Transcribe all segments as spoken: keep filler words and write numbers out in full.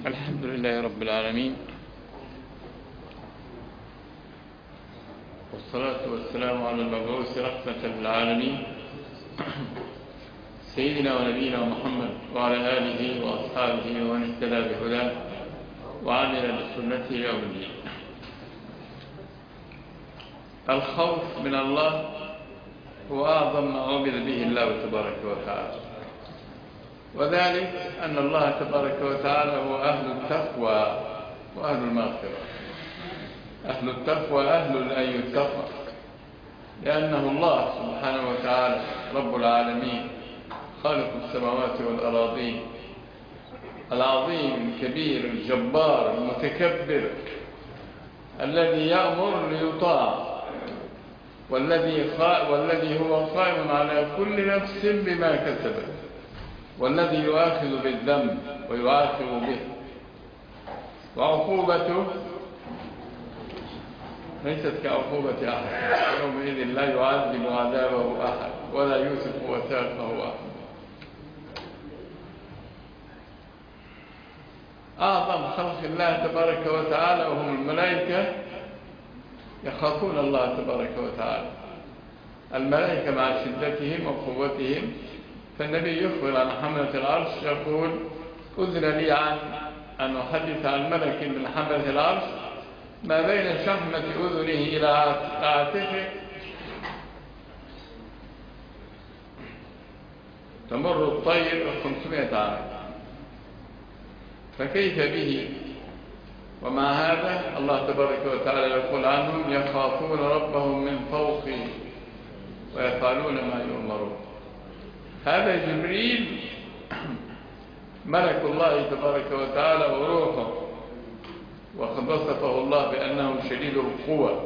الحمد لله رب العالمين، والصلاة والسلام على المبعوث رحمة للعالمين سيدنا ونبينا محمد وعلى آله وأصحابه ومن اهتدى بهداه وعمل بسنته يوم الدين. الخوف من الله هو أعظم ما عبد به الله تبارك وتعالى، وذلك أن الله تبارك وتعالى هو أهل التقوى وأهل المغفرة. أهل التقوى أهل أن يتقى، لأنه الله سبحانه وتعالى رب العالمين خالق السماوات والأراضين، العظيم الكبير الجبار المتكبر، الذي يأمر ليطاع، والذي والذي هو قائم على كل نفس بما كسبت، والذي يؤاخذ بالذنب ويعاقب به، وعقوبته ليست كعقوبة أحد، يومئذ لا يعذب عذابه أحد ولا يوثق وثاقه أحد. أعظم خلق الله تبارك وتعالى وهم الملائكة يخافون الله تبارك وتعالى. الملائكة مع شدتهم وقوتهم، فالنبي يخبر عن حملة العرش يقول: أذن لي عن أن أحدث عن ملك من حملة العرش ما بين شحمة أذنه إلى عاتقه تمر الطير خمسمائة عام، فكيف به؟ ومع هذا الله تبارك وتعالى يقول عنهم: يخافون ربهم من فوقهم ويفعلون ما يؤمرون. هذا جبريل ملك الله تبارك وتعالى وروحه، وقد وصفه الله بأنه شديد القوى.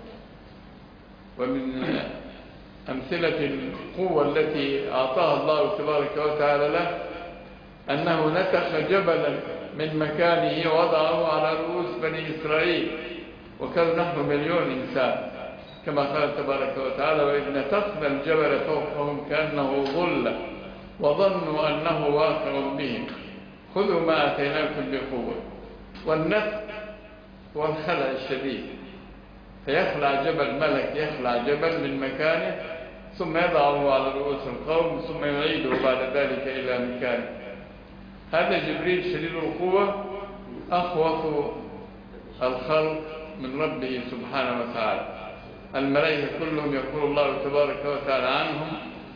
ومن أمثلة القوة التي أعطاها الله تبارك وتعالى له أنه نتخ جبلا من مكانه ووضعه على رؤوس بني إسرائيل، وكانوا نحو مليون إنسان، كما قال تبارك وتعالى: وإذ نتخنا الجبل فوقهم كأنه ظلة وظنوا أنه واقع بهم خذوا ما آتيناكم بقوة. والنتخ هو الخلع الشديد، فيخلع جبل، ملك يخلع جبل من مكانه ثم يضعه على رؤوس القوم ثم يعيده بعد ذلك إلى مكانه. هذا جبريل شديد القوة، أخوف الخلق من ربه سبحانه وتعالى. الملائكة كلهم يقول الله تبارك وتعالى عنهم: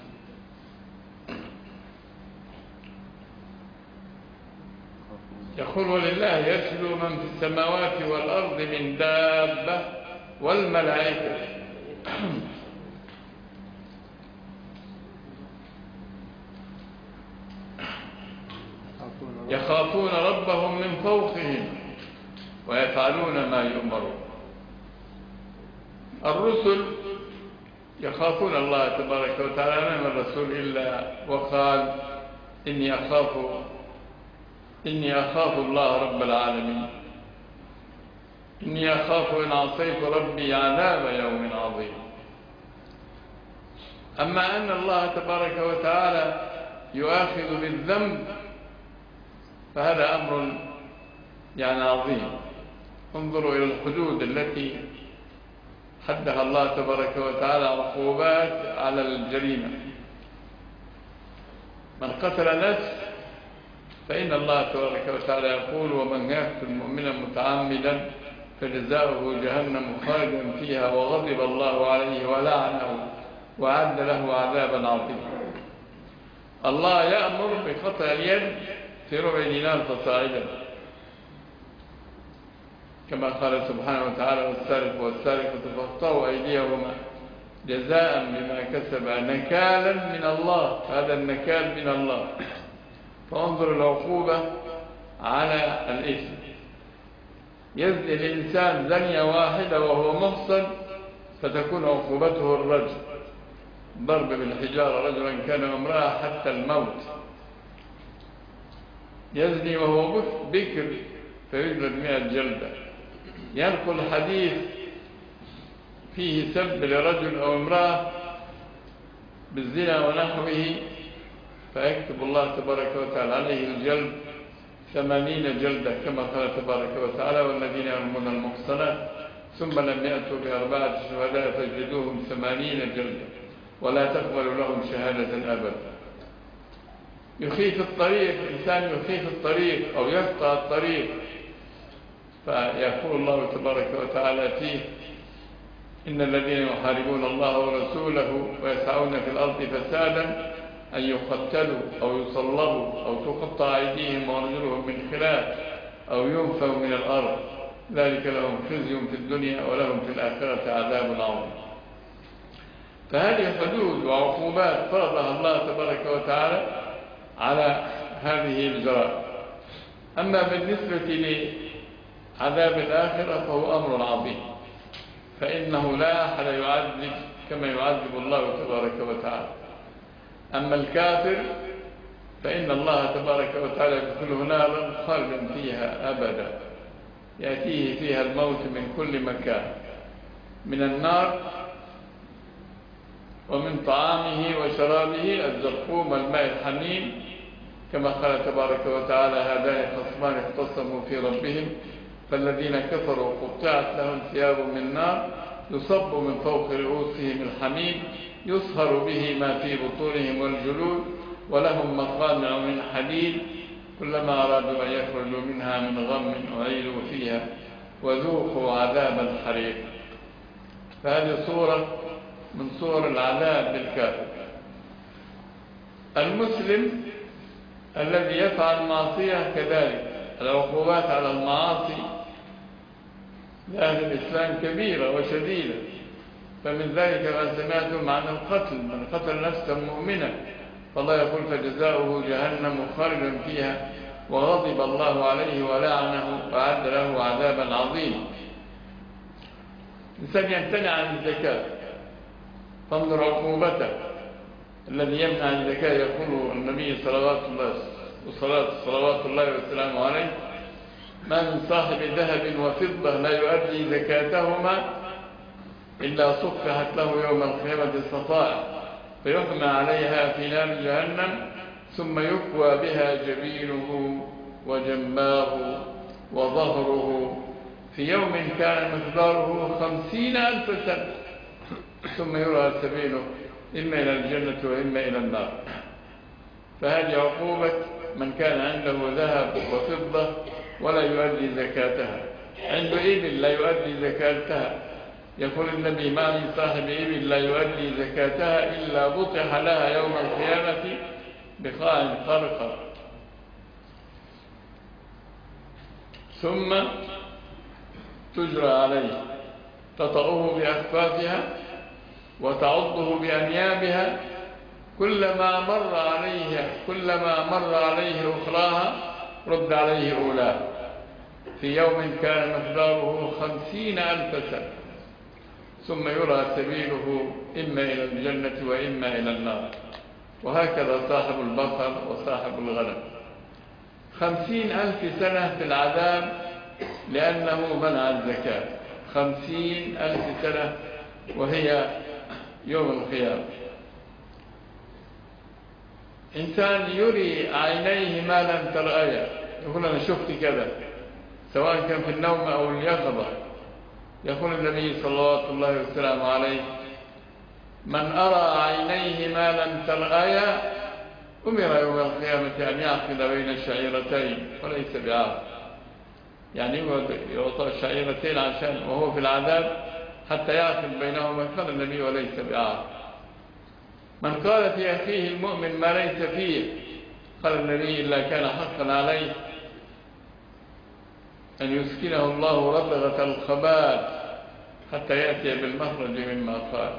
يقول: ولله يسجد من في السماوات والأرض من دابة والملائكة يخافون ربهم من فوقهم ويفعلون ما يؤمرون. الرسل يخافون الله تبارك وتعالى، ما من الرسول إلا وقال: إني أخاف إني أخاف الله رب العالمين، إني أخاف إن عصيت ربي عذاب يوم عظيم. أما أن الله تبارك وتعالى يؤاخذ بالذنب فهذا أمر يعني عظيم. انظروا إلى الحدود التي حدها الله تبارك وتعالى عقوبات على الجريمة. من قتل نفس فإن الله تبارك وتعالى يقول: ومن يقتل مؤمنا متعمدا فجزاؤه جهنم خالدا فيها وغضب الله عليه ولعنه وأعد له عذابا عظيما. الله يأمر بقطع اليد في ربع دينار فصاعدا، كما قال سبحانه وتعالى: والسارق والسارقة فاقطعوا أيديهما جزاء بما كسبا نكالا من الله. هذا النكال من الله. فانظر العقوبة على الإثم. يزني الإنسان زنية واحدة وهو محصن فتكون عقوبته الرجم، ضرب بالحجارة رجلا كان امرأة حتى الموت. يزني وهو بكر فيجلد مئة جلدة. ينقل حديث فيه سب لرجل أو امرأة بالزنا ونحوه فيكتب الله تبارك وتعالى عليه الجلد ثمانين جلدة كما قال تبارك وتعالى: والذين يرمون المحصنات ثم لم يأتوا بأربعة شهداء فاجلدوهم ثمانين جلدة ولا تقبلوا لهم شهادة أبدا. يخيف الطريق، إنسان يخيف الطريق أو يقطع الطريق، فيقول الله تبارك وتعالى فيه: إن الذين يحاربون الله ورسوله ويسعون في الأرض فسادا أن يقتلوا أو يصلبوا أو تقطع أيديهم وأرجلهم من خلاف أو ينفوا من الأرض ذلك لهم خزي في الدنيا ولهم في الآخرة عذاب عظيم. فهذه حدود وعقوبات فرضها الله تبارك وتعالى على هذه الجرائم. أما بالنسبة لعذاب الآخرة فهو أمر عظيم، فإنه لا أحد يعذب كما يعذب الله تبارك وتعالى. أما الكافر فإن الله تبارك وتعالى يدخله نارا خالدا فيها أبدا، يأتيه فيها الموت من كل مكان، من النار ومن طعامه وشرابه الزقوم والماء الحميم، كما قال تبارك وتعالى: هذان خصمان اختصموا في ربهم فالذين كفروا قطعت لهم ثياب من نار يصب من فوق رؤوسهم الحميم يصهر به ما في بطونهم والجلود ولهم مقامع من حديد كلما أرادوا أن يخرجوا منها من غم أعيدوا فيها وذوقوا عذاب الحريق. فهذه صورة من صور العذاب للكافر. المسلم الذي يفعل معصية كذلك العقوبات على المعاصي لأهل الإسلام كبيرة وشديدة، فمن ذلك ما سمعتم عن القتل: من قتل نفسا مؤمنا فالله يقول فجزاؤه جهنم خالدا فيها وغضب الله عليه ولعنه وأعد له عذابا عظيما. الإنسان يمتنع عن الزكاة فانظر عقوبته. الذي يمنع عن الزكاة يقول النبي صلوات الله وصلاة صلوات الله وسلامه عليه: ما من صاحب ذهب وفضة لا يؤدي زكاتهما إلا صفحت له يوم القيامة الصفائح فيحمى عليها في نار جهنم ثم يكوى بها جبينه وجنباه وظهره في يوم كان مقداره خمسين ألف سنة ثم يرى سبيله إما إلى الجنة وإما إلى النار. فهذه عقوبة من كان عنده ذهب وفضة ولا يؤدي زكاتها، عنده إبل لا يؤدي زكاتها. يقول النبي: ما من صاحب إبل لا يؤدي زكاتها إلا بطح لها يوم القيامة بقاع قرقر ثم تجرى عليه تطأه بأكفافها وتعضه بأنيابها كلما مر عليه كلما مر عليه أخراها رد عليه أولاها في يوم كان مقداره خمسين ألف سنة ثم يرى سبيله إما إلى الجنة وإما إلى النار. وهكذا صاحب البقر وصاحب الغنم خمسين ألف سنة في العذاب لأنه منع الزكاة، خمسين ألف سنة وهي يوم القيامة. إنسان يري عينيه ما لم ترأيا، يقول أنا شفت كذا، سواء كان في النوم أو اليقظة. يقول النبي صلى الله عليه وسلم عليه: من أرى عينيه ما لم ترأيا أمر يوم القيامة أن يعقد بين الشعيرتين وليس بعاق. يعني يعطى الشعيرتين عشان وهو في العذاب حتى يعقد بينهما، قال النبي: وليس بعاق. من قال في أخيه المؤمن ما ليس فيه، قال النبي: إلا كان حقا عليه أن يسكنه الله ربغة الخبال حتى يأتي بالمخرج مما قال.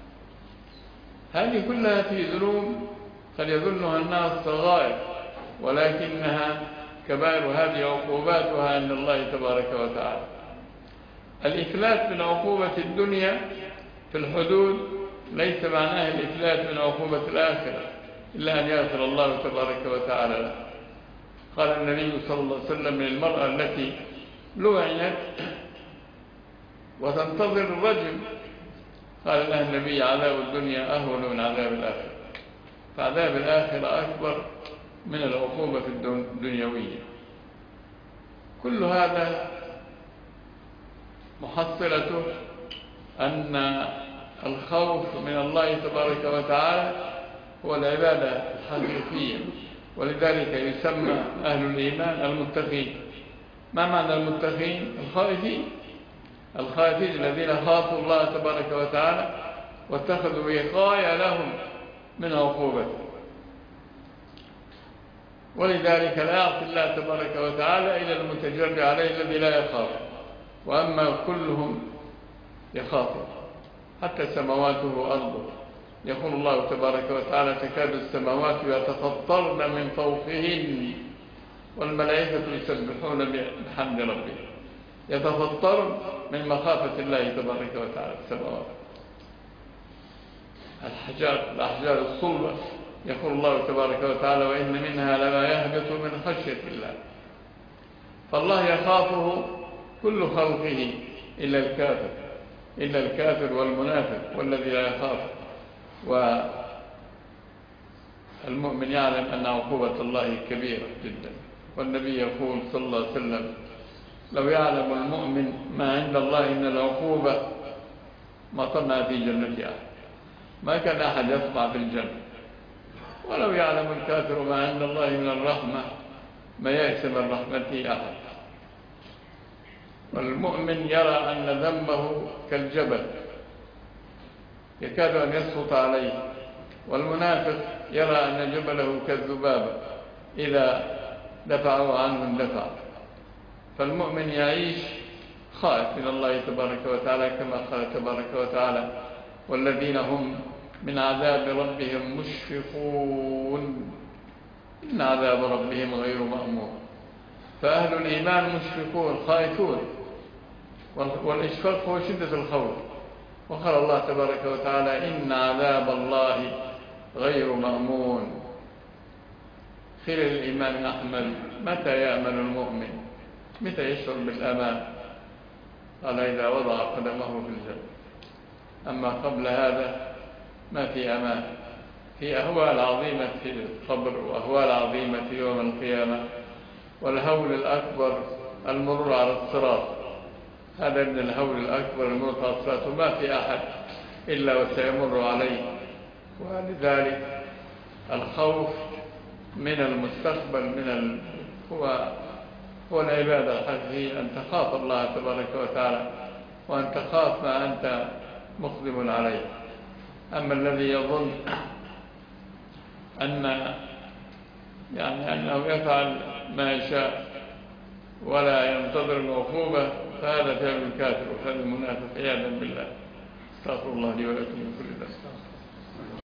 هذه كلها في ذنوب قد يظنها الناس صغائر ولكنها كبائر، هذه عقوباتها عند الله تبارك وتعالى. الإفلات من عقوبة الدنيا في الحدود ليس معناه الإفلات من عقوبة الآخرة إلا أن يغفر الله تبارك وتعالى له. قال النبي صلى الله عليه وسلم للمرأة التي لعنت وتنتظر الرجل، قال لها النبي: عذاب الدنيا أهون من عذاب الآخرة. فعذاب الآخرة أكبر من العقوبة الدنيوية. كل هذا محصلته أن الخوف من الله تبارك وتعالى هو العبادة الحقيقية، ولذلك يسمى أهل الإيمان المتقين. ما معنى المتقين؟ الخائفين، الخائفين الذين خافوا الله تبارك وتعالى واتخذوا وقاية لهم من عقوبته، ولذلك لا يعصي الله تبارك وتعالى إلى المتجرع عليه الذي لا يخاف، وأما كلهم يخافوا حتى سماواته وأرضه. يقول الله تبارك وتعالى: تكاد السماوات يتفطرن من فوقهن والملائكة يسبحون بحمد ربهم. يتفطرن من مخافة الله تبارك وتعالى السماوات. الحجار الأحجار الصلبة يقول الله تبارك وتعالى: وإن منها لما يهبط من خشية الله. فالله يخافه كل خلقه إلا الكافر، إلا الكافر والمنافق والذي لا يخاف. والمؤمن يعلم أن عقوبة الله كبيرة جدا، والنبي يقول صلى الله عليه وسلم: لو يعلم المؤمن ما عند الله من العقوبة ما طمع في جنة أحد، ما كان أحد يطمع في الجنة. ولو يعلم الكافر ما عند الله من الرحمة ما يأس من رحمته أحد. والمؤمن يرى أن ذنبه كالجبل يكاد أن يسقط عليه، والمنافق يرى أن جبله كالذبابة إذا دفعوا عنه اندفع. فالمؤمن يعيش خائف من الله تبارك وتعالى كما قال تبارك وتعالى: والذين هم من عذاب ربهم مشفقون إن عذاب ربهم غير مأمون. فأهل الإيمان مشفقون خائفون، والإشفاق هو شدة الخوف. وقال الله تبارك وتعالى: إن عذاب الله غير مأمون. قيل للإمام أحمد: متى يأمن المؤمن؟ متى يشعر بالأمان؟ قال: إذا وضع قدمه في الجنة. أما قبل هذا ما في أمان، في أهوال عظيمة في القبر، وأهوال عظيمة في يوم القيامة، والهول الأكبر المرور على الصراط. هذا من الهول الأكبر المرور على الصراط، وما في أحد إلا وسيمر عليه. ولذلك الخوف من المستقبل من ال... هو هو العبادة الحقيقية، أن تخاف الله تبارك وتعالى، وأن تخاف ما أنت مقدم عليه. أما الذي يظن أن يعني أنه يفعل ما يشاء ولا ينتظر العقوبة فهذا فعل الكافر وفعل المنافق عياذا بالله. استغفر الله لي ولكم من كل ذنب.